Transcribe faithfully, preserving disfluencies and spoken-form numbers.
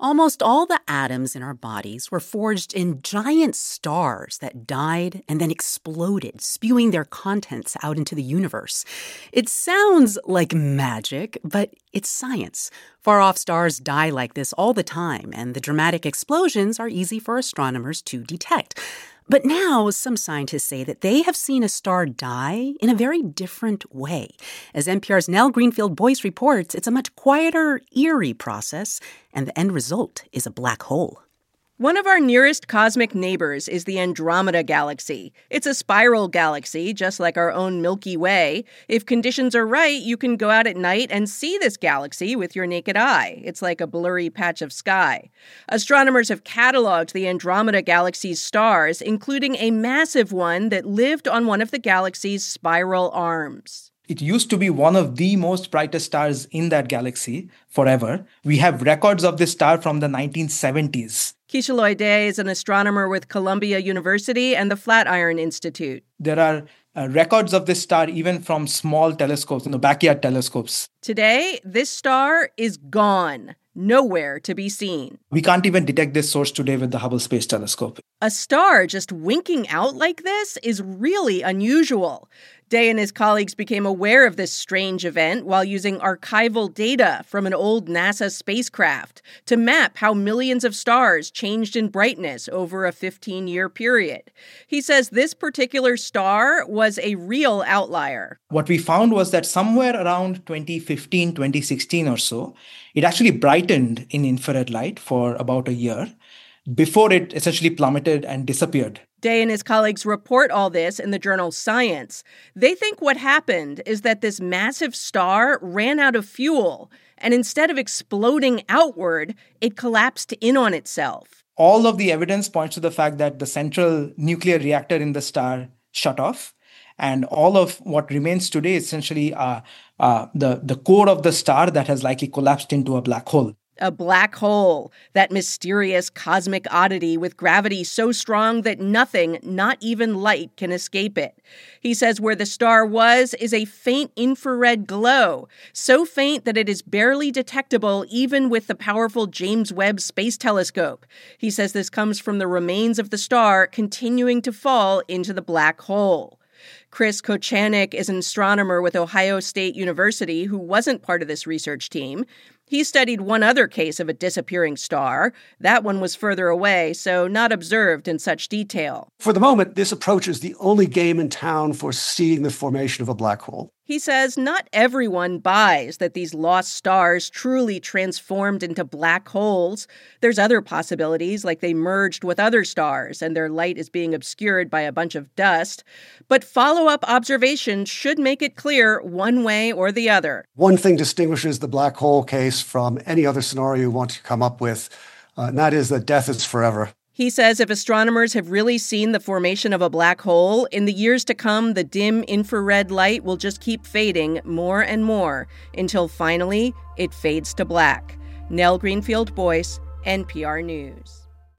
Almost all the atoms in our bodies were forged in giant stars that died and then exploded, spewing their contents out into the universe. It sounds like magic, but it's science. Far-off stars die like this all the time, and the dramatic explosions are easy for astronomers to detect. But now, some scientists say that they have seen a star die in a very different way. As N P R's Nell Greenfield-Boyce reports, it's a much quieter, eerie process, and the end result is a black hole. One of our nearest cosmic neighbors is the Andromeda Galaxy. It's a spiral galaxy, just like our own Milky Way. If conditions are right, you can go out at night and see this galaxy with your naked eye. It's like a blurry patch of sky. Astronomers have cataloged the Andromeda Galaxy's stars, including a massive one that lived on one of the galaxy's spiral arms. It used to be one of the most brightest stars in that galaxy forever. We have records of this star from the nineteen seventies. Keisha Lloyd-Day is an astronomer with Columbia University and the Flatiron Institute. There are uh, records of this star even from small telescopes, you know, backyard telescopes. Today, this star is gone. Nowhere to be seen. We can't even detect this source today with the Hubble Space Telescope. A star just winking out like this is really unusual. Day and his colleagues became aware of this strange event while using archival data from an old NASA spacecraft to map how millions of stars changed in brightness over a fifteen-year period. He says this particular star was a real outlier. What we found was that somewhere around twenty fifteen, twenty sixteen or so, it actually brightened in infrared light for about a year before it essentially plummeted and disappeared. Day and his colleagues report all this in the journal Science. They think what happened is that this massive star ran out of fuel, and instead of exploding outward, it collapsed in on itself. All of the evidence points to the fact that the central nuclear reactor in the star shut off, and all of what remains today is essentially uh, uh, the, the core of the star that has likely collapsed into a black hole. A black hole, that mysterious cosmic oddity with gravity so strong that nothing, not even light, can escape it. He says where the star was is a faint infrared glow, so faint that it is barely detectable even with the powerful James Webb Space Telescope. He says this comes from the remains of the star continuing to fall into the black hole. Chris Kochanek is an astronomer with Ohio State University who wasn't part of this research team. He studied one other case of a disappearing star. That one was further away, so not observed in such detail. For the moment, this approach is the only game in town for seeing the formation of a black hole. He says not everyone buys that these lost stars truly transformed into black holes. There's other possibilities, like they merged with other stars and their light is being obscured by a bunch of dust. But follow-up observations should make it clear one way or the other. One thing distinguishes the black hole case from any other scenario you want to come up with, uh, and that is that death is forever. He says if astronomers have really seen the formation of a black hole, in the years to come, the dim infrared light will just keep fading more and more until finally it fades to black. Nell Greenfield-Boyce, N P R News.